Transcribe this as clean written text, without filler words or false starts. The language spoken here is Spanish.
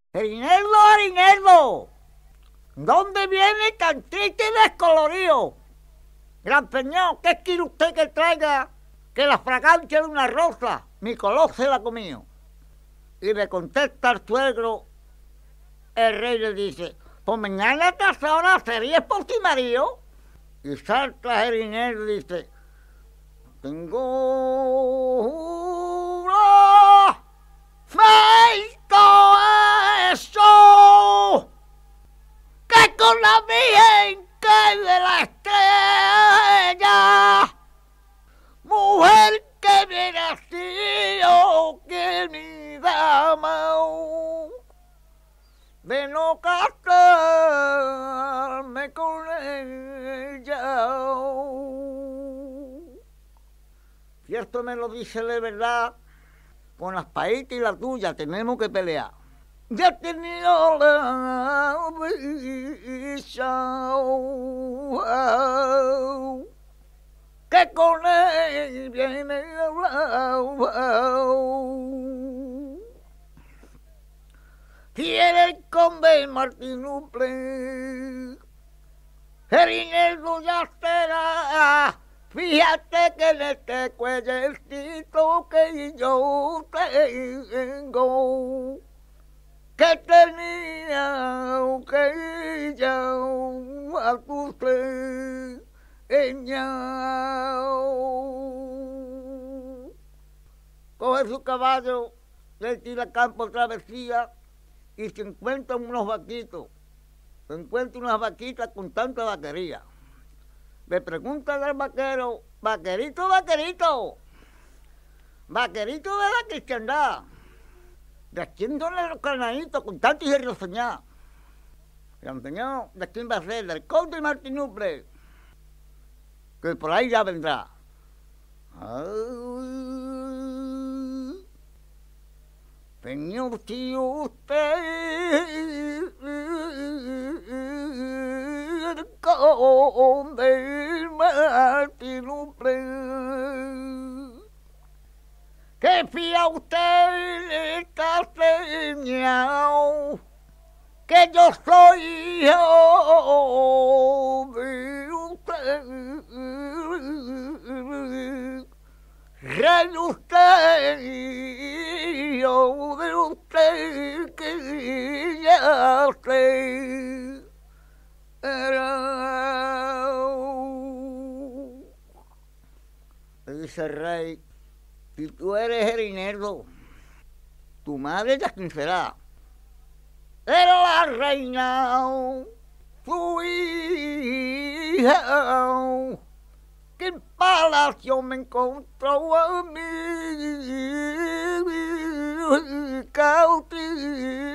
Herineldo, Herineldo, ¿dónde viene tan triste y descolorido? Gran señor, ¿qué quiere usted que traiga? Que la fragancia de una rosa, mi color se la comió. Y le contesta al suegro, el rey le dice, pues mañana a esta hora sería por ti, marido. Y salta Herineldo y dice, tengo una feito eso, que con la Virgen que de la estrella, mujer que viene así, oh, que mi dama, de no casarme con ella. Si esto me lo dice de verdad, con las paítas y la tuya tenemos que pelear. Ya he tenido la visa, que con él viene quiere el conde Martín Uple, Herineldo ya será. Fíjate que en este cuellecito que yo tengo, que tenía que ya a tu señal. Coge su caballo, le tira a campo travesía y se encuentran unos vaquitos. Se encuentra unas vaquitas con tanta vaquería. Le pregunta al vaquero, vaquerito, vaquerito, vaquerito de la cristiandad, ¿de quién son los carnaditos con tanto y soñar? Gran señor, ¿de quién va a ser? Del conde Martín Uple, que por ahí ya vendrá. Señor, si usted conde Martín Uple, que fía usted esta señal, que yo soy hijo de usted, rey usted, hijo de usted, que ya sé era. Dice el rey, si tú eres Herineldo, tu madre ya quién será. Era la reina, su hija, que en palacio me encontró a mí cautiva.